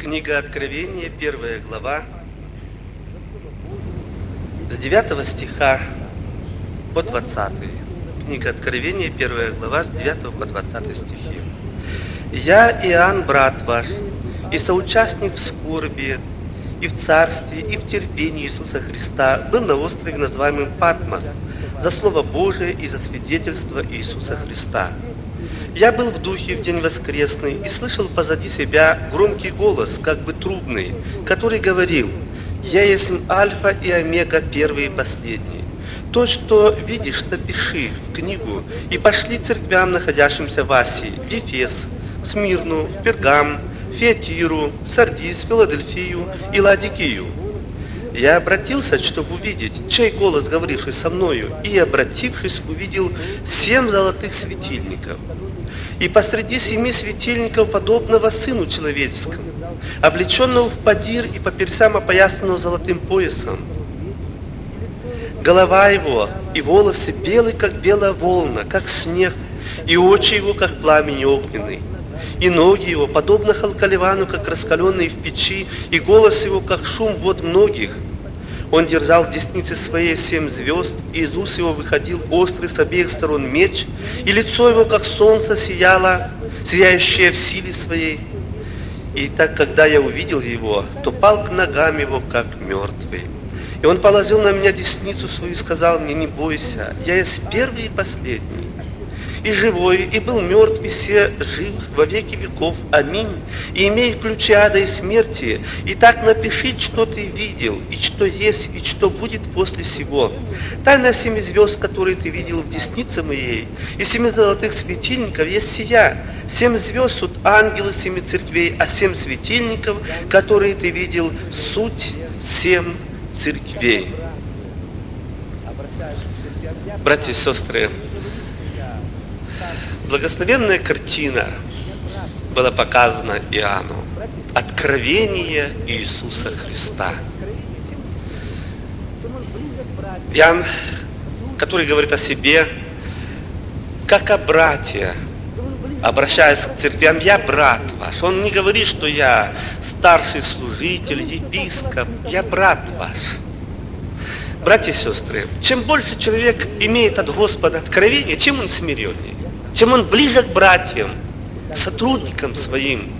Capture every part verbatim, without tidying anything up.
Книга Откровения, первая глава, с девятого стиха по двадцатый. Книга Откровения, первая глава, с девятого по двадцатый стихи. «Я, Иоанн, брат ваш, и соучастник в скорби, и в царстве, и в терпении Иисуса Христа, был на острове, называемом Патмос, за Слово Божие и за свидетельство Иисуса Христа. Я был в духе в день воскресный и слышал позади себя громкий голос, как бы трубный, который говорил: «Я есть Альфа и Омега, первый и последний. То, что видишь, напиши в книгу, и пошли церквям, находящимся в Асии, в Ефес, в Смирну, в Пергам, в Фиатиру, в Сардис, в Филадельфию и Ладикию». Я обратился, чтобы увидеть, чей голос, говоривший со мною, и, обратившись, увидел семь золотых светильников. И посреди семи светильников, подобного Сыну Человеческому, облеченного в подир и по персям опоясанного золотым поясом. Голова его и волосы белые, как белая волна, как снег, и очи его, как пламень огненный. И ноги его, подобно халкаливану, как раскаленные в печи, и голос его, как шум вод многих. Он держал в деснице своей семь звезд, и из уст его выходил острый с обеих сторон меч, и лицо его, как солнце, сияло, сияющее в силе своей. И так, когда я увидел его, то пал к ногам его, как мертвый. И он положил на меня десницу свою и сказал мне: «Не бойся, я есть первый и последний, и живой, и был мертв, и се жив во веки веков. Аминь. И имею ключи ада и смерти. И так напиши, что ты видел, и что есть, и что будет после сего. Тайна семи звезд, которые ты видел в деснице моей, и семи золотых светильников есть сия. Семь звезд суть ангелы семи церквей, а семь светильников, которые ты видел, суть семь церквей». Братья и сестры, благословенная картина была показана Иоанну. Откровение Иисуса Христа. Иоанн, который говорит о себе, как о брате, обращаясь к церквям: «Я брат ваш». Он не говорит, что я старший служитель, епископ. «Я брат ваш». Братья и сестры, чем больше человек имеет от Господа откровения, чем он смиреннее, чем он ближе к братьям, к сотрудникам своим,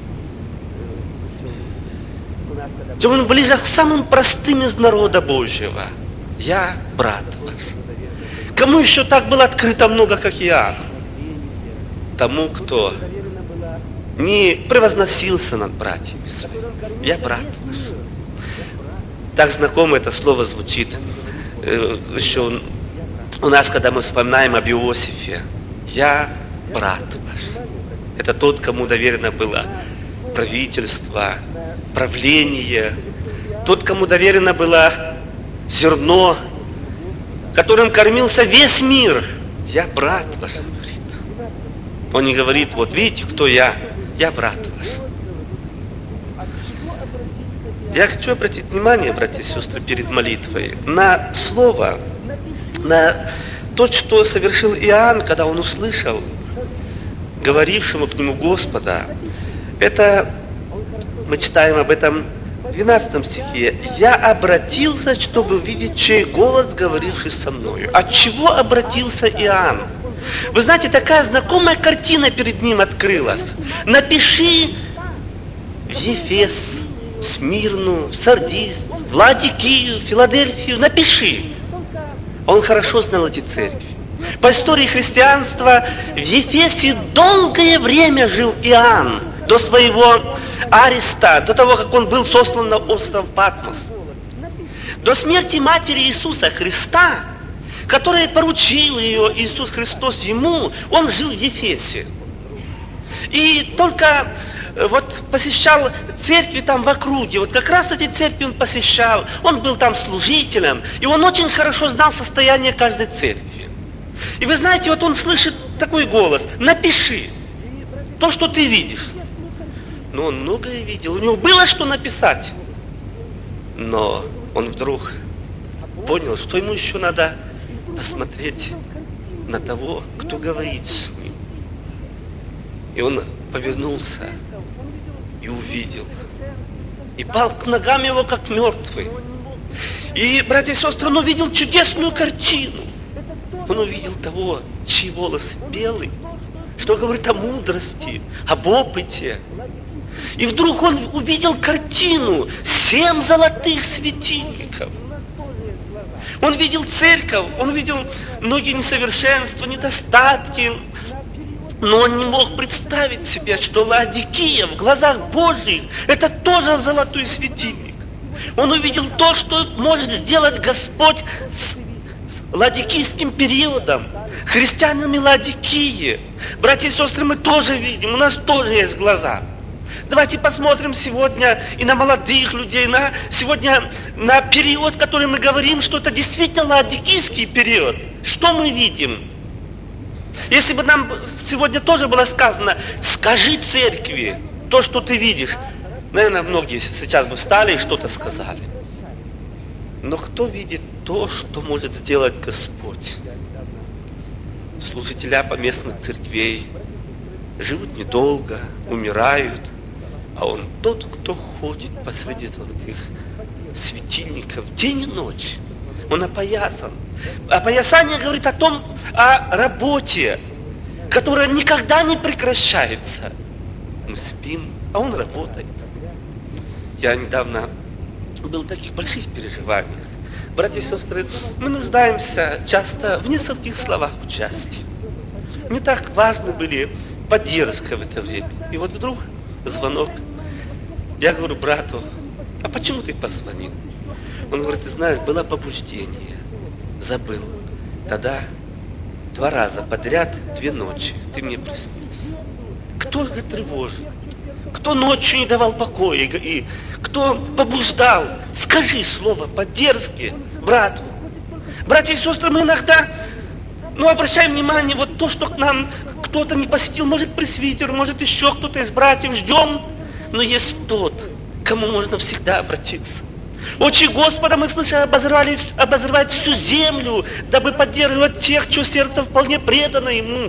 чем он ближе к самым простым из народа Божьего. «Я брат ваш». Кому еще так было открыто много, как Иоанн? Тому, кто не превозносился над братьями своими. «Я брат ваш». Так знакомо это слово звучит э, еще у нас, когда мы вспоминаем об Иосифе. «Я брат ваш». Это тот, кому доверено было правительство, правление, тот, кому доверено было зерно, которым кормился весь мир. «Я брат ваш», говорит. Он не говорит: «Вот видите, кто я? Я брат ваш». Я хочу обратить внимание, братья и сестры, перед молитвой на слово, на то, что совершил Иоанн, когда он услышал говорившему к нему Господа. Это мы читаем об этом в двенадцатом стихе. «Я обратился, чтобы увидеть, чей голос, говоривший со мною». От чего обратился Иоанн? Вы знаете, такая знакомая картина перед ним открылась. «Напиши в Ефес, в Смирну, в Сардис, в Ладикию, в Филадельфию, напиши». Он хорошо знал эти церкви. По истории христианства в Ефесе долгое время жил Иоанн, до своего ареста, до того, как он был сослан на остров Патмос. До смерти матери Иисуса Христа, которая поручила ее Иисус Христос ему, он жил в Ефесе. И только вот посещал церкви там в округе, вот как раз эти церкви он посещал, он был там служителем, и он очень хорошо знал состояние каждой церкви. И вы знаете, вот он слышит такой голос: «Напиши то, что ты видишь». Но он многое видел, у него было что написать. Но он вдруг понял, что ему еще надо посмотреть на того, кто говорит с ним. И он повернулся и увидел и пал к ногам его, как мертвый. И, братья и сестры, он увидел чудесную картину. Он увидел того, чьи волосы белые, что говорит о мудрости, об опыте. И вдруг он увидел картину, семь золотых светильников. Он видел церковь, он видел многие несовершенства, недостатки, но он не мог представить себе, что Лаодикия в глазах Божьих это тоже золотой светильник. Он увидел то, что может сделать Господь с ладикийским периодом, христианами Лаодикии. Братья и сестры, мы тоже видим, у нас тоже есть глаза. Давайте посмотрим сегодня и на молодых людей, на сегодня на период, который мы говорим, что это действительно лаодикийский период. Что мы видим? Если бы нам сегодня тоже было сказано, скажи церкви то, что ты видишь, наверное, многие сейчас бы встали и что-то сказали. Но кто видит то, что может сделать Господь? Служителя поместных церквей живут недолго, умирают, а он тот, кто ходит посреди золотых светильников день и ночь. Он опоясан. Опоясание говорит о том, о работе, которая никогда не прекращается. Мы спим, а он работает. Я недавно был в таких больших переживаниях. Братья и сестры, мы нуждаемся часто в нескольких словах участия. Не так важны были поддержка в это время. И вот вдруг звонок. Я говорю брату, а почему ты позвонил? Он говорит, ты знаешь, было побуждение. Забыл. Тогда два раза подряд, две ночи, ты мне приснился. Кто же тревожил? Кто ночью не давал покоя? И кто побуждал? Скажи слово поддержки брату. Братья и сестры, мы иногда ну, обращаем внимание, вот то, что к нам кто-то не посетил, может пресвитер, может еще кто-то из братьев, ждем. Но есть тот, к кому можно всегда обратиться. Очи Господа, мы слышали, обозревали, обозревать всю землю, дабы поддерживать тех, чье сердце вполне предано Ему.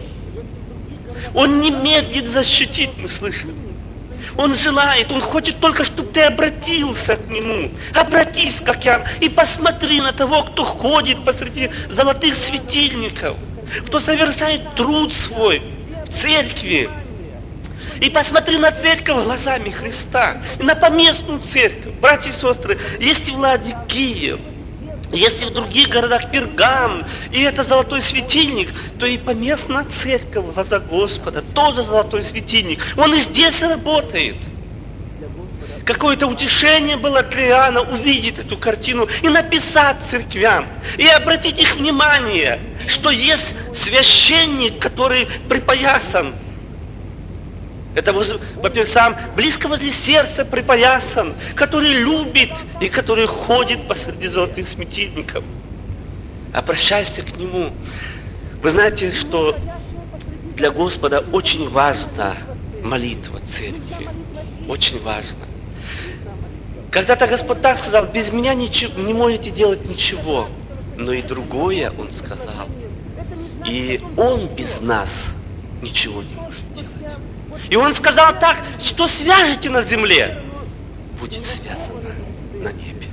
Он не медлит защитить, мы слышим. Он желает, Он хочет только, чтобы ты обратился к Нему. Обратись, как я, и посмотри на того, кто ходит посреди золотых светильников, кто совершает труд свой в церкви. И посмотри на церковь глазами Христа, и на поместную церковь. Братья и сестры, если в Лаодикии, если в других городах Пергам, и это золотой светильник, то и поместная церковь в глазах Господа тоже золотой светильник. Он и здесь работает. Какое-то утешение было для Иоанна увидеть эту картину и написать церквям, и обратить их внимание, что есть священник, который припоясан. Это, во-первых, сам близко возле сердца припоясан, который любит и который ходит посреди золотых светильников. Обращайся к Нему. Вы знаете, что для Господа очень важна молитва церкви. Очень важно. Когда-то Господь так сказал, без меня ничего, не можете делать ничего. Но и другое Он сказал. И Он без нас ничего не может делать. И Он сказал так, что свяжете на земле, будет связано на небе.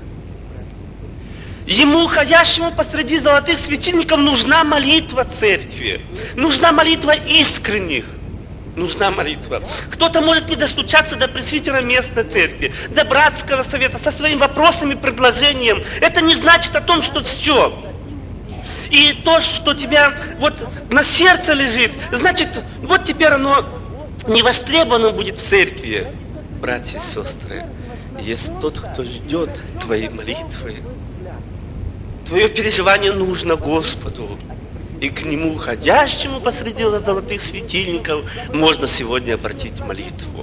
Ему, ходящему посреди золотых светильников, нужна молитва церкви. Нужна молитва искренних. Нужна молитва. Кто-то может не достучаться до пресвитера местной церкви, до братского совета со своими вопросами, предложением. Это не значит о том, что все. И то, что у тебя вот на сердце лежит, значит, вот теперь оно не востребовано будет в церкви. Братья и сестры, есть тот, кто ждет твоей молитвы. Твое переживание нужно Господу. И к Нему, ходящему посреди золотых светильников, можно сегодня обратить молитву.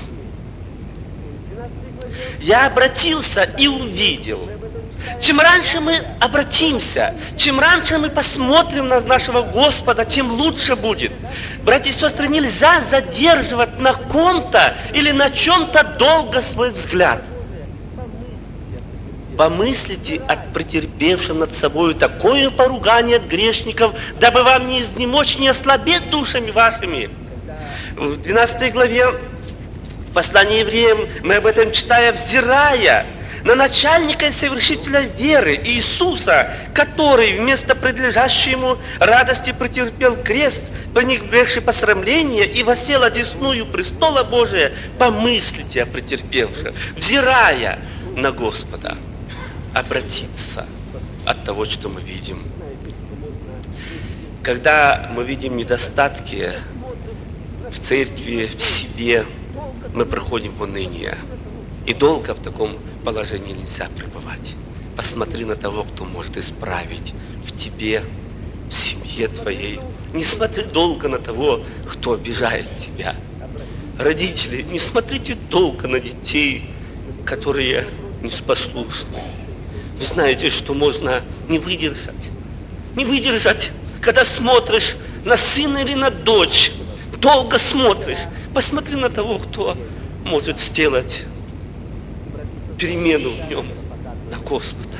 Я обратился и увидел. Чем раньше мы обратимся, чем раньше мы посмотрим на нашего Господа, тем лучше будет. Братья и сестры, нельзя задерживать на ком-то или на чем-то долго свой взгляд. Помыслите от претерпевшим над собою такое поругание от грешников, дабы вам не изнемочь, не ослабеть душами вашими. В двенадцатой главе В послании евреям мы об этом читаем, взирая на начальника и совершителя веры Иисуса, который вместо предлежащей ему радости претерпел крест, пренебрегший посрамление и воссел одесную престола Божия. Помыслите о претерпевшем, взирая на Господа, обратиться от того, что мы видим. Когда мы видим недостатки в церкви, в себе, мы проходим в уныние. И долго в таком положении нельзя пребывать. Посмотри на того, кто может исправить в тебе, в семье твоей. Не смотри долго на того, кто обижает тебя. Родители, не смотрите долго на детей, которые неспослушны. Вы знаете, что можно не выдержать. Не выдержать, когда смотришь на сына или на дочь. Долго смотришь. Посмотри на того, кто может сделать перемену в нем, на Господа.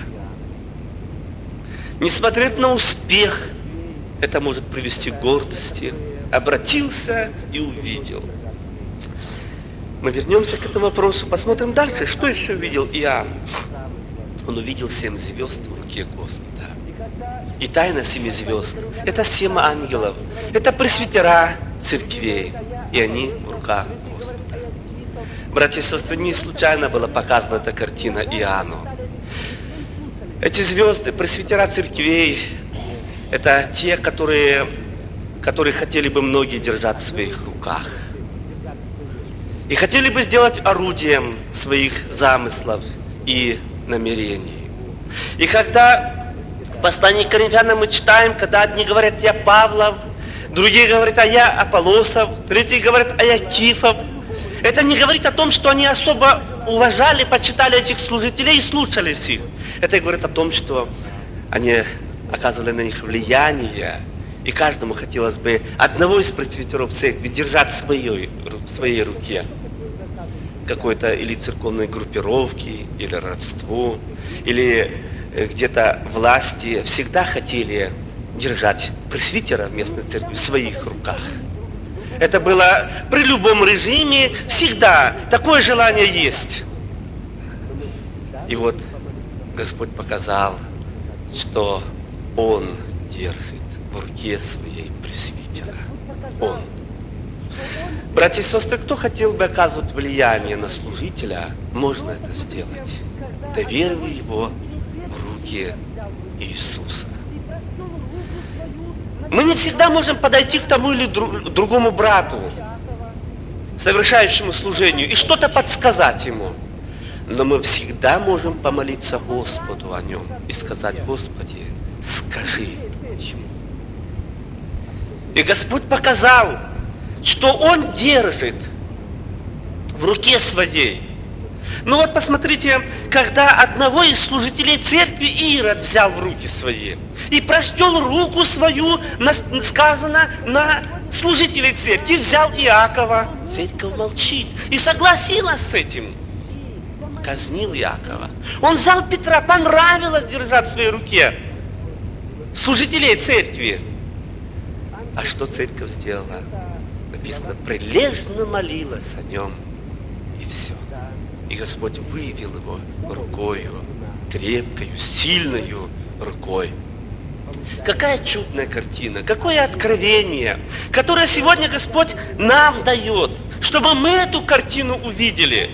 Не смотреть на успех, это может привести к гордости. Обратился и увидел. Мы вернемся к этому вопросу, посмотрим дальше, что еще видел Иоанн. Он увидел семь звезд в руке Господа. И тайна семи звезд – это семь ангелов, это пресвитера церквей, и они в руках Господа. Братья и сестры, не случайно была показана эта картина Иоанну. Эти звезды, пресвитера церквей, это те, которые, которые хотели бы многие держать в своих руках. И хотели бы сделать орудием своих замыслов и намерений. И когда в послании к Коринфянам мы читаем, когда одни говорят: я Павлов, другие говорят: а я Аполлосов, третьи говорят: а я Кифов. Это не говорит о том, что они особо уважали, почитали этих служителей и слушались их. Это говорит о том, что они оказывали на них влияние, и каждому хотелось бы одного из пресвитеров церкви держать в своей, в своей руке. Какой-то или церковной группировки, или родству, или где-то власти всегда хотели держать пресвитера местной церкви в своих руках. Это было при любом режиме, всегда такое желание есть. И вот Господь показал, что Он держит в руке своей пресвитера. Он. Братья и сестры, кто хотел бы оказывать влияние на служителя, можно это сделать, доверив его в руки Иисуса. Мы не всегда можем подойти к тому или другому брату, совершающему служению, и что-то подсказать ему. Но мы всегда можем помолиться Господу о нем и сказать: Господи, скажи ему. И Господь показал, что Он держит в руке своей. Ну вот посмотрите, когда одного из служителей церкви Ирод взял в руки свои и простел руку свою, на, сказано, на служителей церкви, взял Иакова, церковь молчит и согласилась с этим. Казнил Иакова. Он взял Петра, понравилось держать в своей руке служителей церкви. А что церковь сделала? Написано: прилежно молилась о нем, и все. И Господь вывел его рукою, крепкою, сильною рукой. Какая чудная картина, какое откровение, которое сегодня Господь нам дает, чтобы мы эту картину увидели.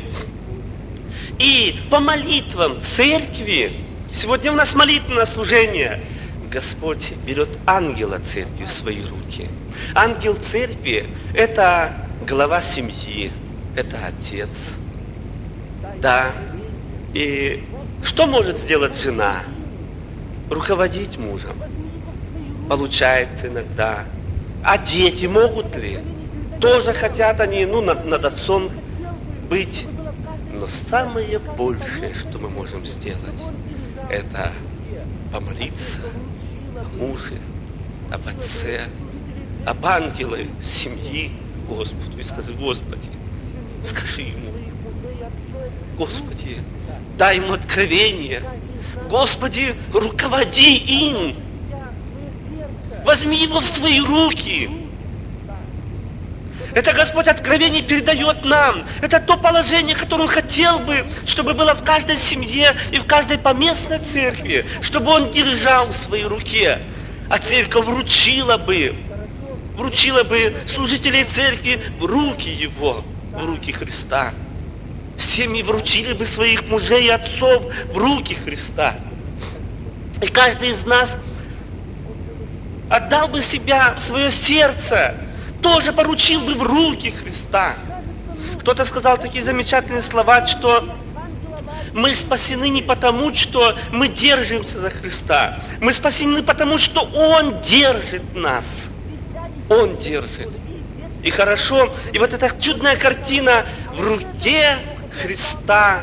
И по молитвам церкви, сегодня у нас молитвенное служение, Господь берет ангела церкви в свои руки. Ангел церкви – это глава семьи, это отец. Да. И что может сделать жена? Руководить мужем. Получается иногда. А дети могут ли? Тоже хотят они, ну, над, над отцом быть. Но самое большее, что мы можем сделать, это помолиться о муже, об отце, об ангеле семьи Господу и сказать: Господи, скажи ему. Господи, дай ему откровение. Господи, руководи им. Возьми его в свои руки. Это Господь откровение передает нам. Это то положение, которое Он хотел бы, чтобы было в каждой семье и в каждой поместной церкви, чтобы Он держал в своей руке, а церковь вручила бы, вручила бы служителей церкви в руки Его, в руки Христа. Семьи вручили бы своих мужей и отцов в руки Христа. И каждый из нас отдал бы себя, свое сердце, тоже поручил бы в руки Христа. Кто-то сказал такие замечательные слова, что мы спасены не потому, что мы держимся за Христа. Мы спасены потому, что Он держит нас. Он держит. И хорошо. И вот эта чудная картина: в руке Христа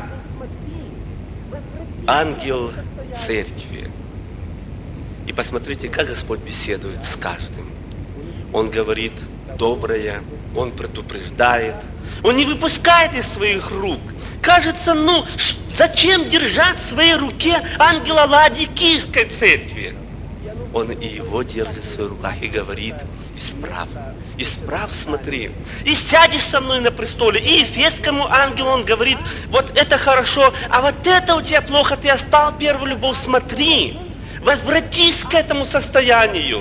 ангел церкви. И посмотрите, как Господь беседует с каждым. Он говорит доброе, Он предупреждает, Он не выпускает из своих рук. Кажется, ну, зачем держать в своей руке ангела Ладикийской церкви? Он и его держит в своих руках и говорит: исправ, исправ, смотри, и сядешь со мной на престоле. И Ефесскому ангелу он говорит: вот это хорошо, а вот это у тебя плохо, ты оставил первую любовь, смотри, возвратись к этому состоянию.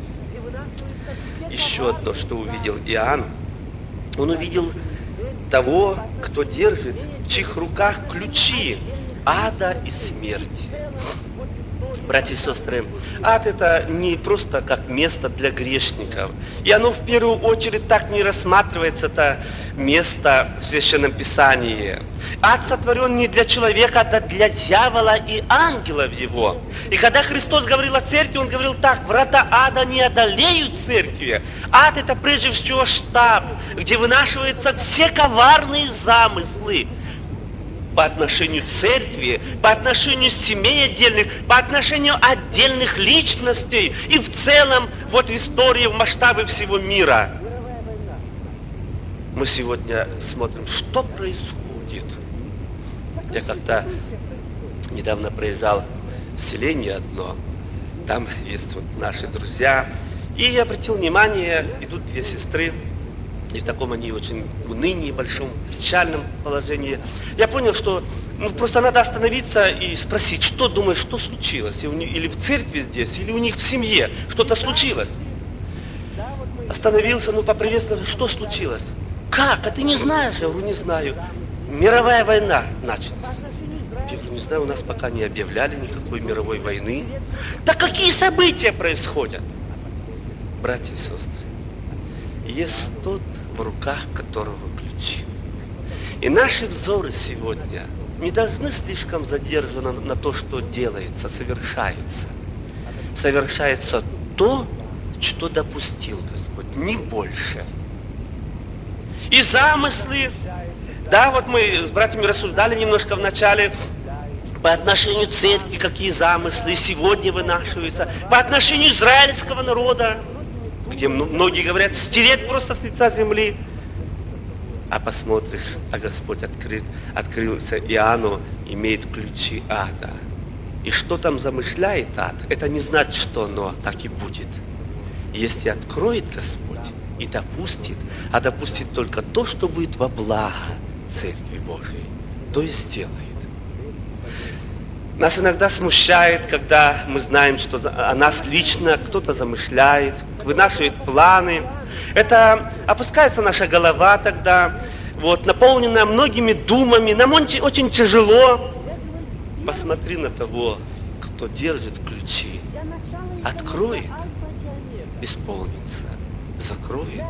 Еще одно, что увидел Иоанн, он увидел того, кто держит в чьих руках ключи ада и смерти. Братья и сестры, ад — это не просто как место для грешников. И оно в первую очередь так не рассматривается, это место в Священном Писании. Ад сотворен не для человека, а для дьявола и ангелов его. И когда Христос говорил о церкви, Он говорил так: врата ада не одолеют церкви. Ад — это прежде всего штаб, где вынашиваются все коварные замыслы по отношению к церкви, по отношению семей отдельных, по отношению отдельных личностей и в целом вот в истории, в масштабе всего мира. Мы сегодня смотрим, что происходит. Я как-то недавно проезжал селение одно, там есть вот наши друзья, и я обратил внимание, идут две сестры, и в таком они очень унынии, большом, печальном положении. Я понял, что ну, просто надо остановиться и спросить, что думаешь, что случилось? И у них, или в церкви здесь, или у них в семье что-то случилось. Остановился, ну поприветствовал, что случилось? Как? А ты не знаешь? Я говорю, не знаю. Мировая война началась. Я говорю, не знаю, у нас пока не объявляли никакой мировой войны. Да какие события происходят? Братья и сестры, есть тот, в руках которого ключи. И наши взоры сегодня не должны слишком задержаны на то, что делается, совершается. Совершается то, что допустил Господь, не больше. И замыслы, да, вот мы с братьями рассуждали немножко в начале, по отношению к церкви, какие замыслы сегодня вынашиваются, по отношению израильского народа, где многие говорят, стереть просто с лица земли. А посмотришь, а Господь открыт, открылся Иоанну, имеет ключи ада. И что там замышляет ад, это не значит, что оно так и будет. Если откроет Господь и допустит, а допустит только то, что будет во благо Церкви Божией, то и сделает. Нас иногда смущает, когда мы знаем, что о нас лично кто-то замышляет, вынашивает планы. Это опускается наша голова тогда, вот, наполнена многими думами. Нам очень тяжело. Посмотри на того, кто держит ключи. Откроет, исполнится, закроет.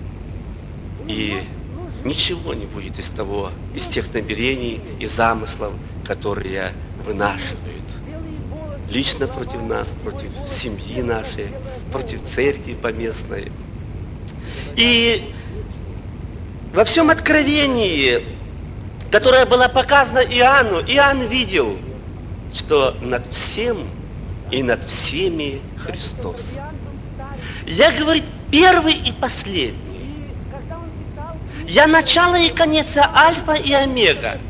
И ничего не будет из того, из тех намерений и замыслов, которые вынашивают. Лично против нас, против семьи нашей, против церкви поместной. И во всем откровении, которое было показано Иоанну, Иоанн видел, что над всем и над всеми Христос. Я, говорит, первый и последний. Я начало и конец, альфа и омега.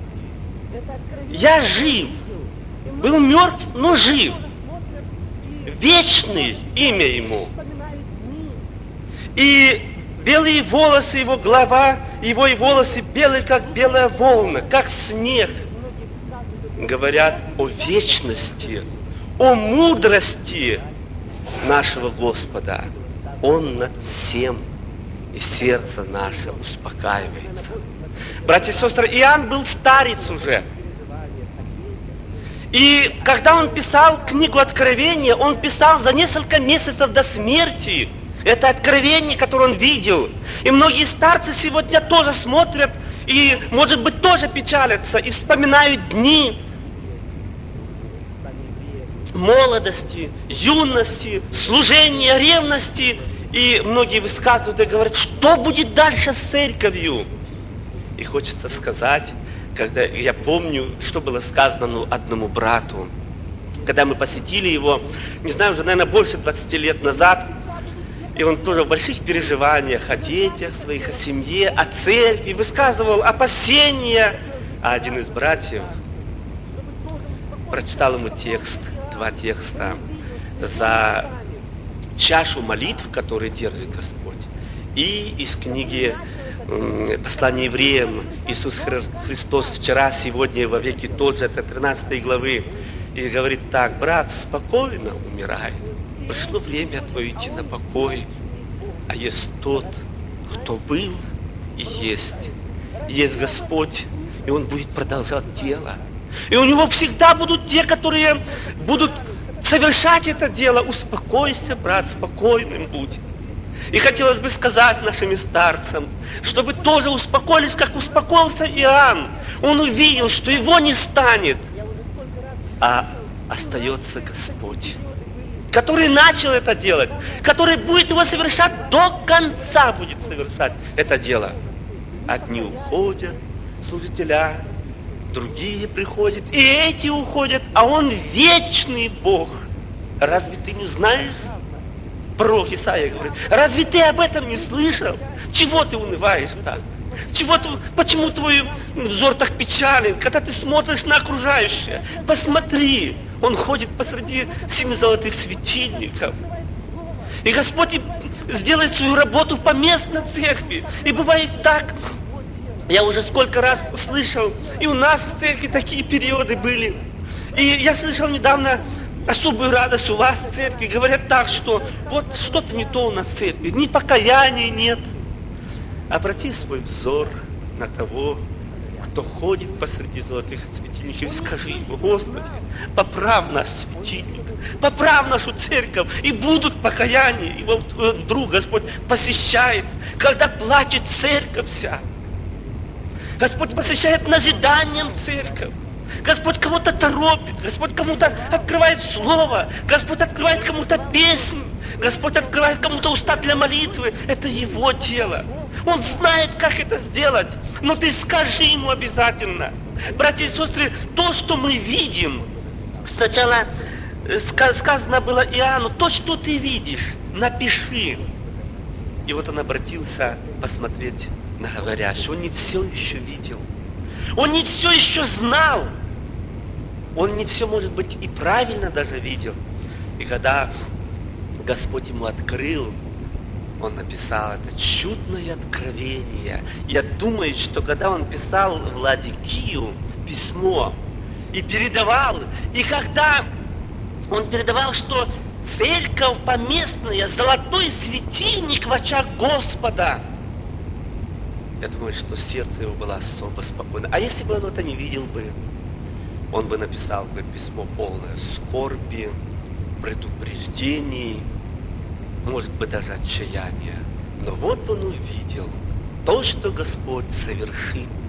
Я жив. Был мертв, но жив. Вечный имя Ему. И белые волосы его голова, его и волосы белые, как белая волна, как снег. Говорят о вечности, о мудрости нашего Господа. Он над всем, и сердце наше успокаивается. Братья и сестры, Иоанн был старец уже. И когда он писал книгу Откровения, он писал за несколько месяцев до смерти. Это откровение, которое он видел. И многие старцы сегодня тоже смотрят и, может быть, тоже печалятся и вспоминают дни молодости, юности, служения, ревности. И многие высказывают и говорят, что будет дальше с церковью? И хочется сказать, когда я помню, что было сказано ну, одному брату, когда мы посетили его, не знаю, уже, наверное, больше двадцати лет назад, и он тоже в больших переживаниях о детях своих, о семье, о церкви, высказывал опасения. А один из братьев прочитал ему текст, два текста, за чашу молитв, которые держит Господь. И из книги Послание евреям, Иисус Христос вчера, сегодня и во веки тот же, это тринадцатой главы. И говорит так: брат, спокойно умирай. Пришло время твое идти на покой. А есть тот, кто был и есть. Есть Господь, и Он будет продолжать дело. И у Него всегда будут те, которые будут совершать это дело. Успокойся, брат, спокойным будь. И хотелось бы сказать нашим старцам, чтобы тоже успокоились, как успокоился Иоанн. Он увидел, что его не станет, а остается Господь, который начал это делать, который будет его совершать до конца, будет совершать это дело. Одни уходят, служителя, другие приходят, и эти уходят, а Он вечный Бог. Разве ты не знаешь? Пророк Исаия говорит: разве ты об этом не слышал? Чего ты унываешь так? Чего ты, почему твой взор так печален, когда ты смотришь на окружающее? Посмотри, Он ходит посреди семи золотых светильников. И Господь сделает свою работу в поместной церкви. И бывает так, я уже сколько раз слышал, и у нас в церкви такие периоды были. И я слышал недавно особую радость у вас в церкви. Говорят так, что вот что-то не то у нас в церкви, ни покаяния нет. Обрати свой взор на того, кто ходит посреди золотых светильников, и скажи ему: Господи, поправь наш светильник, поправь нашу церковь, и будут покаяния. И вот вдруг Господь посещает, когда плачет церковь вся. Господь посещает назиданием церковь. Господь кого-то торопит, Господь кому-то открывает слово, Господь открывает кому-то песнь, Господь открывает кому-то уста для молитвы. Это Его дело. Он знает, как это сделать, но ты скажи Ему обязательно. Братья и сестры, то, что мы видим, сначала сказано было Иоанну: то, что ты видишь, напиши. И вот он обратился посмотреть на говорящего. Он не все еще видел, он не все еще знал. Он не все, может быть, и правильно даже видел. И когда Господь ему открыл, он написал это чудное откровение. Я думаю, что когда он писал в Ладикию письмо и передавал, и когда он передавал, что церковь поместная, золотой светильник в очах Господа, я думаю, что сердце его было особо спокойно. А если бы он это не видел бы, он бы написал бы письмо полное скорби, предупреждений, может быть, даже отчаяния. Но вот он увидел то, что Господь совершит